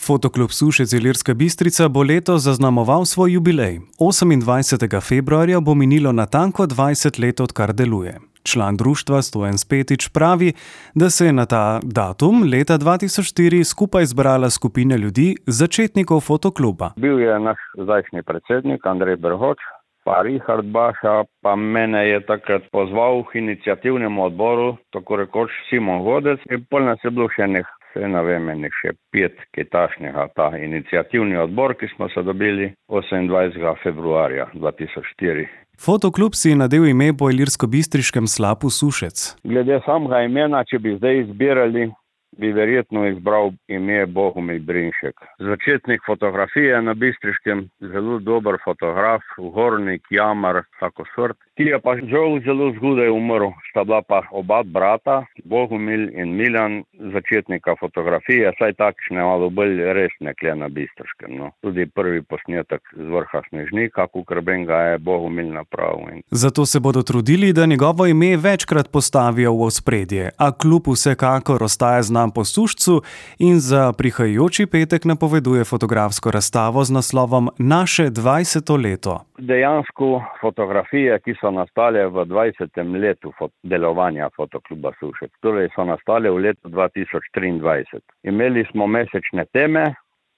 Fotoklub Sušec Ilirska Bistrica bo letos zaznamoval svoj jubilej. 28. februarja bo minilo natanko 20 let, odkar deluje. Član društva Stojan Spetič pravi, da se je na ta datum leta 2004 skupaj zbrala skupina ljudi, začetnikov fotokluba. Bil je naš zdajšnji predsednik Andrej Berhoč, pa Richard Baša, pa mene je takrat pozval k iniciativnemu odboru, tako rekoč Simon Vodec, in pol nas je bilo še še 5 kitašnjega ta iniciativni odbor, ki smo se dobili 28. februarja 2004. Fotoklub si je nadel ime po ilirsko-bistriškem slapu Sušec. Glede samega imena, če bi zdaj izbirali, bi verjetno izbral ime Bohumil Brinšek. Začetnik fotografije na Bistriškem, zelo dober fotograf, Gornik, Jamar, tako sort. Ki je pa žal zelo zgodaj umrl, sta bila pa oba brata, Bohumil in Milan, začetnika fotografije, saj takšne malo bolj resne kle na Bistriškem. No. Tudi prvi posnetek z vrha Snežnika, kakor ben ga je Bohumil napravil. Zato se bodo trudili, da njegovo ime večkrat postavijo v ospredje, a klub vsekakor ostaja znan po Sušcu in za prihajajoči petek napoveduje fotografsko razstavo z naslovom Naše 20. leto. Dejansko fotografije, ki so nastale v 20. letu delovanja Fotokluba Sušec, torej so nastale v letu 2023. Imeli smo mesečne teme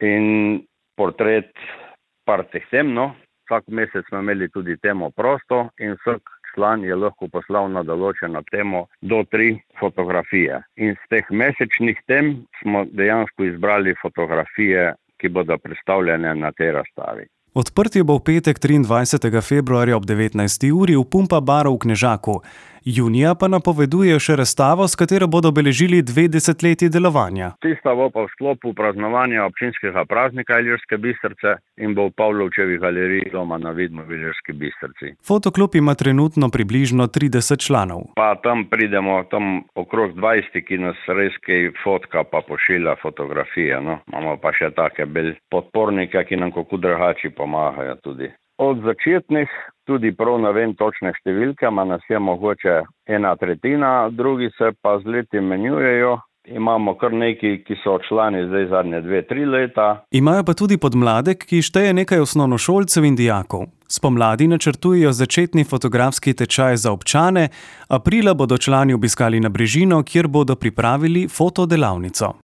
in portret par teh tem, no. Vsak mesec smo imeli tudi temo prosto in vsak član je lahko poslal na določeno temo do 3 fotografije. In z teh mesečnih tem smo dejansko izbrali fotografije, ki bodo predstavljene na tej razstavi. Odprtje bo v petek 23. februarja ob 19. uri v Pumpa baru v Knežaku. Junija pa napoveduje še razstavo, s katero bodo obeležili 2 desetletji delovanja. Tista bo pa v sklopu praznovanja občinskega praznika Ilirske Bistrice in bo v Pavlovčevi galeriji doma na Vidmu v Ilirski Bistrici. Fotoklub ima trenutno približno 30 članov. Pa tam pridemo okrog 20, ki nas res kaj fotka pa pošilja fotografije. No. Imamo pa še take bolj podpornike, ki nam kako drugače pomagajo tudi. Od začetnih, tudi prav ne vem točne številke, ma nas je mogoče 1/3, drugi se pa z leti menjujejo. Imamo kar nekaj, ki so člani zdaj zadnje 2-3 leta. Imajo pa tudi podmladek, ki šteje nekaj osnovnošolcev in dijakov. Spomladi načrtujejo začetni fotografski tečaj za občane, aprila bodo člani obiskali Nabrežino, kjer bodo pripravili fotodelavnico.